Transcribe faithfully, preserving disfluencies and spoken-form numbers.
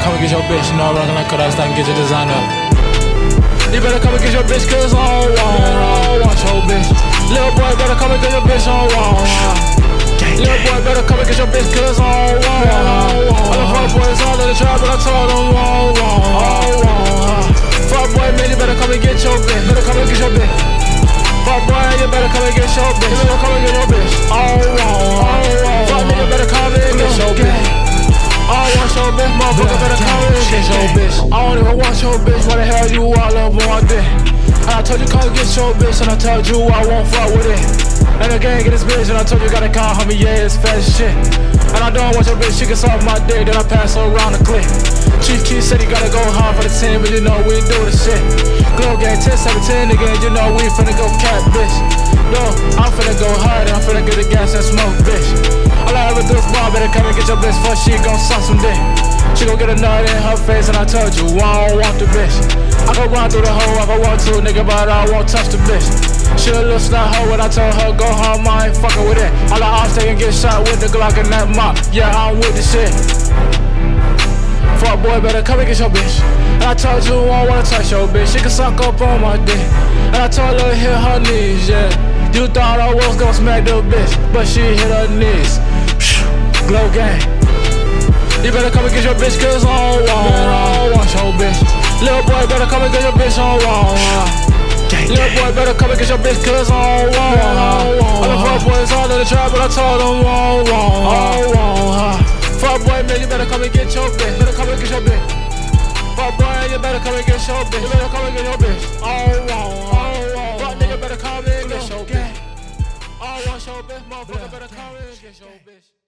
come and get your bitch. You know I'm rockin' like cut out, stop and get your design up. You better come and get your bitch, cause I don't want, I don't want your bitch. Little boy better come and get your bitch, I don't want. Little boy better come and get your bitch, cause I don't want, I don't want. All the fuck boys all in the trap, but I told them I don't want, I don't want. Fuck boy man, you better come and get your bitch, better come and get your bitch. Fuck boy, you better come and get your bitch, you better come and get your bitch. I don't want, I don't want. Fuck nigga better come and get your bitch. I don't want your bitch, motherfucker better come and get your bitch. I don't even want your bitch, why the hell you all up on my dick? And I told you come get your bitch, and I told you I won't fuck with it. And again get this bitch, and I told you gotta call homie, yeah it's fat as shit. And I don't want your bitch, she can suck my dick, then I pass her around the clip. Chief Keef said he gotta go hard for the team, but you know we do the shit. Glow gang ten seventeen again, you know we finna go cat bitch. No, I'm finna go hard, and I'm finna get the gas and smoke bitch. All I ever do is ball, better come and get your bitch, fuck she gon' suck some dick. She gon' get a nut in her face, and I told you I don't want the bitch. I can run through the hole if I want to, nigga, but I won't touch the bitch. She a little snot hoe when I told her go home, I ain't fuckin' with it. All the ops they can get shot with the Glock and that mop, yeah, I'm with the shit. Fuck boy, better come and get your bitch. And I told you I don't wanna touch your bitch, she can suck up on my dick. And I told her hit her knees, yeah. You thought I was gon' smack the bitch, but she hit her knees. Glow gang. You better come and get your bitch, cause I don't want, I don't want your bitch. Little boy better come and get your bitch, I don't want. Little boy better come and get your bitch, cause I don't want, I don't want. All the fuck boys all in the trap, but I told them I don't want, I don't want. Fuck boy man, you better come and get your bitch, better come and get your bitch. Fuck boy, you better come and get your bitch, you better come and get your bitch. I don't want, I don't want. Fuck nigga better come and get your bitch. I don't want your bitch, motherfucker better come and get your bitch.